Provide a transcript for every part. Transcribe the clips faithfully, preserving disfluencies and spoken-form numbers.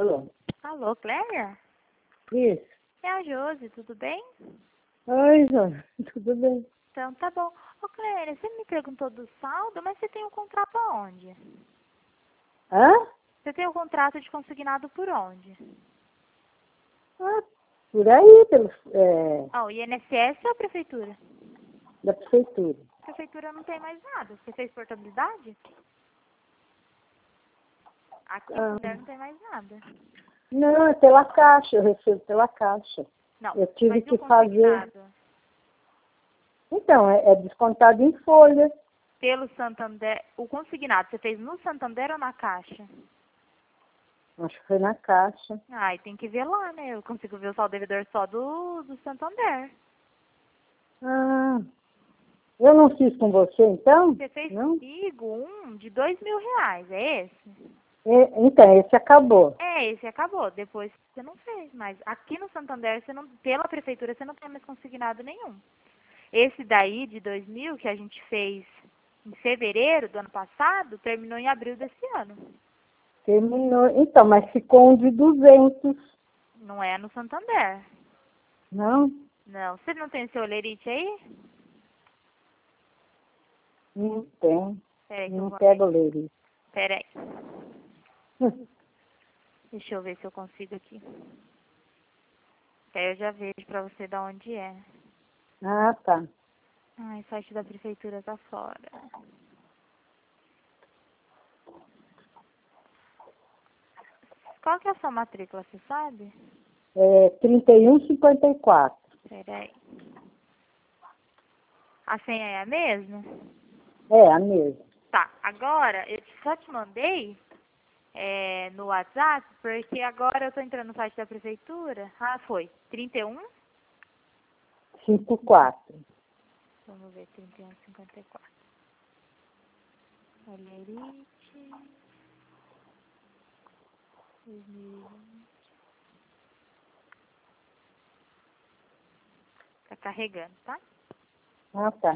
Alô? Alô, Cléia? Isso. É a Josi, tudo bem? Oi, João. Tudo bem? Então tá bom. Ô, Cléia, você me perguntou do saldo, mas você tem um contrato aonde? Hã? Você tem o contrato de consignado por onde? Ah, por aí, pelo, é, Ah, o I N S S ou a prefeitura? da prefeitura. A prefeitura não tem mais nada. Você fez portabilidade? Aqui em Ah, Santander não tem mais nada. não, é pela caixa, eu recebo pela caixa. Não, Eu tive mas e o que fazer. consignado? Então, é, é descontado em folha. Pelo Santander, o consignado você fez no Santander ou na Caixa? Acho que foi na caixa. Ai, tem que ver lá, né? Eu consigo ver o saldo devedor só do, do Santander. Ah, eu não fiz com você, então? Você fez Não? comigo um de dois mil reais, é esse? É, então, esse acabou. É, esse acabou. Depois você não fez, mas aqui no Santander, você não, pela prefeitura, você não tem mais consignado nenhum. Esse daí de dois mil que a gente fez em fevereiro do ano passado, terminou em abril desse ano. Terminou. Então, mas ficou um de duzentos. Não é no Santander. Não? Não. Você não tem seu olerite aí? Não tem. Peraí que eu Não vou... pego ler. Peraí. Deixa eu ver se eu consigo aqui. Que aí eu já vejo pra você de onde é. Ah, tá. Ai, o site da prefeitura tá fora. Qual que é a sua matrícula, você sabe? É trinta e um cinquenta e quatro. Peraí. A senha é a mesma? É, a mesma. Tá, agora eu só te mandei é, no WhatsApp, porque agora eu tô entrando no site da prefeitura. Ah, foi. trinta e um? cinquenta e quatro. Vamos ver, trinta e um, cinquenta e quatro. Olerite. dois mil e vinte. Tá carregando, tá? Ah, tá.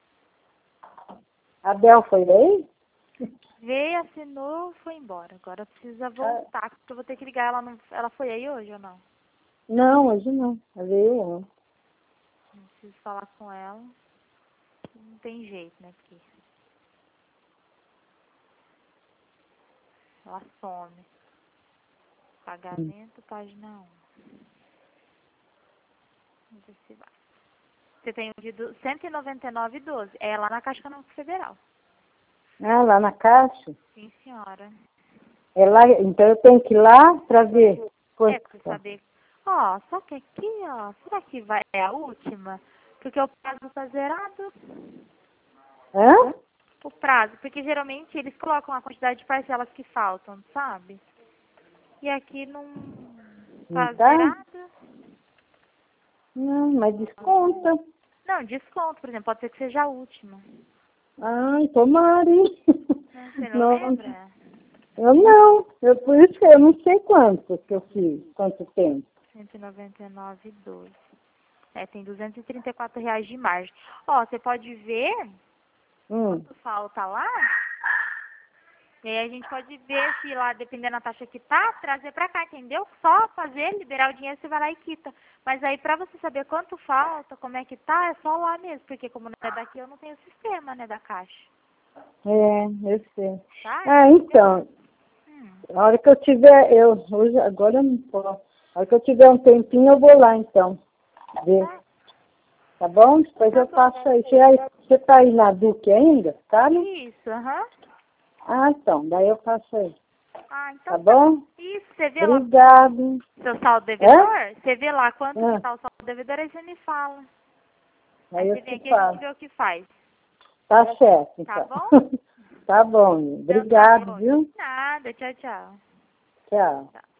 A Bel foi daí? Veio, assinou, foi embora. Agora precisa voltar, porque eu vou ter que ligar. Ela, não, ela foi aí hoje ou não? Não, hoje não. A veio não. Não preciso falar com ela. Não tem jeito, né? Porque ela some. Pagamento, página um. Vamos ver se vai. Você tem o de du- cento e noventa e nove e doze. É lá na Caixa Econômica Federal. Ah, lá na caixa? Sim, senhora. É lá, então eu tenho que ir lá para ver. É, Quanto pra você tá. saber. Ó, só que aqui, ó, será que vai, é a última? Porque o prazo tá zerado. Hã? O prazo, porque geralmente eles colocam a quantidade de parcelas que faltam, sabe? E aqui não Não tá tá? zerado. Não, mas desconta. Não, desconto, por exemplo, pode ser que seja a última. Ai, tomara, hein? Não, você não Nossa. lembra? Eu não. Eu, por isso que eu não sei quanto que eu fiz. Quanto tempo. cento e noventa e nove e doze. É, tem duzentos e trinta e quatro reais de margem. Ó, você pode ver Hum. quanto falta lá. E aí a gente pode ver se lá, dependendo da taxa que tá, trazer pra cá, entendeu? Só fazer, liberar o dinheiro, você vai lá e quita. Mas aí pra você saber quanto falta, como é que tá, é só lá mesmo. Porque como não é daqui, eu não tenho sistema, né, da caixa. É, eu sei. Tá? Ah, então, Hum, a hora que eu tiver, eu, hoje, agora eu não posso. A hora que eu tiver um tempinho, eu vou lá, então, ver. tá, Tá bom? Depois tá eu bom. passo aí. Você, aí, você tá aí na Duque ainda? Tá, né? Isso, aham. Ah, então, daí eu passo aí. Ah, Tá então tá. bom? Isso, você vê lá Obrigado. seu saldo Hã? devedor? Você vê lá quanto que Ah, tá o saldo devedor, aí você me fala. Aí aí eu você vem te aqui e a gente falo. vê o que faz. Tá certo, Tá então. bom? Tá bom. Então tá Obrigado, bom. viu? Nada, tchau, tchau. Tchau. Tchau.